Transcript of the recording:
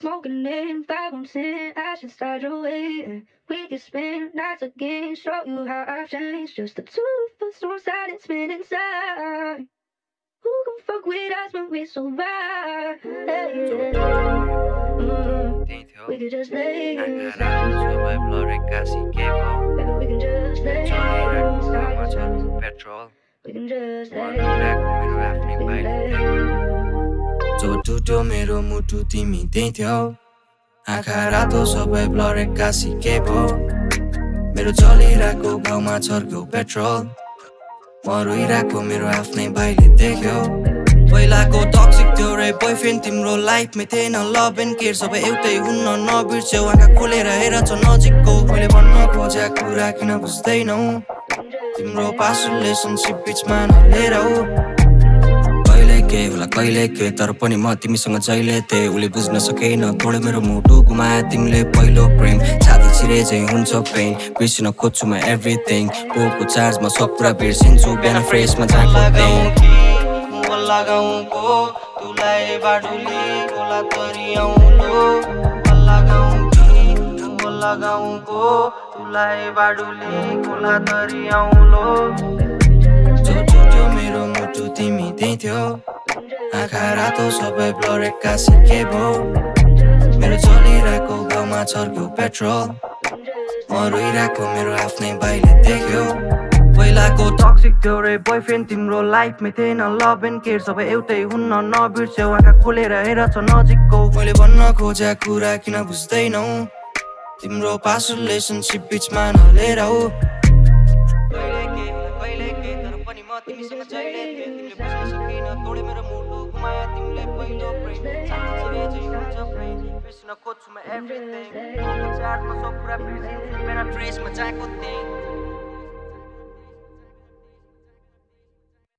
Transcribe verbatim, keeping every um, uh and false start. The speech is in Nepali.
Smoking in five, I'm saying I should start your way. We could spend nights again, show you how I've changed. Just the two of us on side and spin inside. Who can fuck with us when we so right? Hey, mm, we could just lay inside. Baby, we can just lay inside. Petrol We can just lay inside. जो टुट्यो मेरो मुटु तिमी त्यही थियौ आँखा रातो सबै ब्लर एक्कासी के भो मेरो चलिरहेको गाउँमा छर्क्यो पेट्रोल म रोइरहेको मेरो आफ्नै भाइले देख्यो पहिलाको टक्सिक थियो रे बोयफ्रेन्ड तिम्रो लाइफमै थिएन लभ एन्ड केयर सबै एउटै हुन्न नबिर्स्यौ आँखा खोलेर हेर छ नजिकको मैले भन्न खोजेको कुरा किन बुझ्दैनौ तिम्रो पास्ट रिलेसनसिप बिचमा नलेर हो के होला कहिले के तर पनि म तिमीसँग जहिले थिए उले बुझ्न सकेन तोडे मेरो मुटु गुमाए तिमीले पहिलो प्रेम छाती छिरे चाहिँ हुन्छ पेन बिर्सिन खोज्छु म एभ्रिथिङ पोको चार्जमा सब कुरा बिर्सिन्छु बिहान फ्रेसमा जाको थिएँ म लगाउँको तुलाई बाडुली कोला तरी आउलो लगाउँकी म लगाउँको तुलाई बाडुली कोला तरी आउलो जो टुट्यो मेरो मुटु तिमी त्यही थियौ आँखा रातो सबै ब्लर एक्कासी के भो मेरो चलिरहेको गाउँमा छर्क्यो पेट्रोल म रोइरहेको मेरो आफ्नै भाइले देख्यो पहिलाको टक्सिक थियो रे बोयफ्रेन्ड तिम्रो लाइफमै थिएन लभ एन्ड केयर सबै एउटै हुन्न नबिर्स्यौ आँखा खोलेर हेर छ नजिकको मैले भन्न खोजेको कुरा किन बुझ्दैनौ तिम्रो पास्ट रिलेसनसिप बिचमा नलेर हो कहिले के कहिले के तर पनि म तिमीसँग जहिले थिएँ तिमीले बुझ्न सकिन तोडे मेरो मुटु गुमाए तिमीले पहिलो प्रेम छाती छिरे चाहिँ हुन्छ प्रेम बिर्सिन खोज्छु म एभ्रिथिङ पोको चार्जमा सब कुरा बिर्सिन्छु बिना ट्रेसमा जाएको थिएँ